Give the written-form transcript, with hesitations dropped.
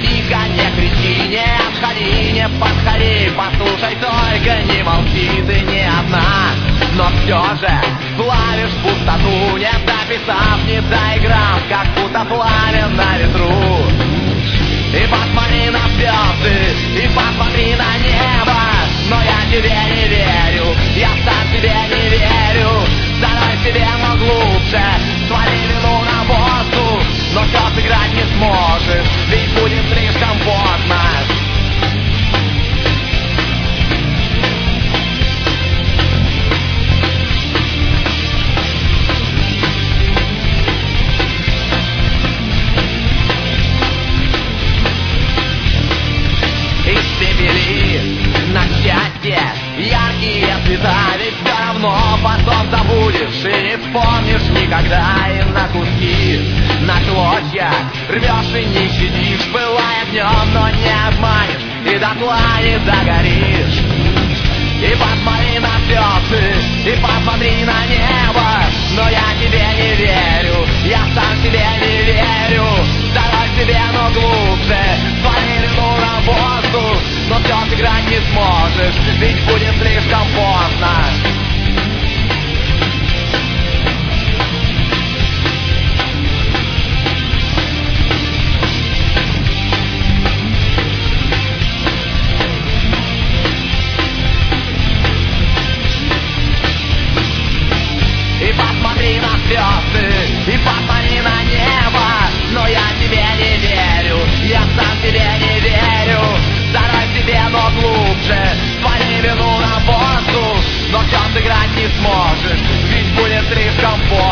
Тихо, не кричи, не отходи, не подходи, послушай, только не молчи, ты не одна. Но все же плавишь пустоту, не дописав, не доиграв, как будто пламя на ветру. И посмотри на звезды, и посмотри на небо, но я тебе не верю, я сам тебе не верю. Давай себе, но глубже, свали вину на воздух, но все сыграть не сможешь, ведь будет слишком поздно. На счастье яркие цвета, ведь все равно потом забудешь и не вспомнишь никогда. И на куски, на клочья рвешь и не щадишь, пылая огнем, но не обманешь и дотла не догоришь. И посмотри на звезды, и посмотри на небо, но я тебе не верю, я сам себе не верю. Давай себе, но глубже, свали вину на воздух, но все сыграть не сможешь, ведь будет слишком поздно. И посмотри на звезды, и посмотри на небо, но я тебе не верю, я сам тебе не верю. Зарой себе, но глубже, свали вину на воздух, но все сыграть не сможешь, ведь будет слишком поздно.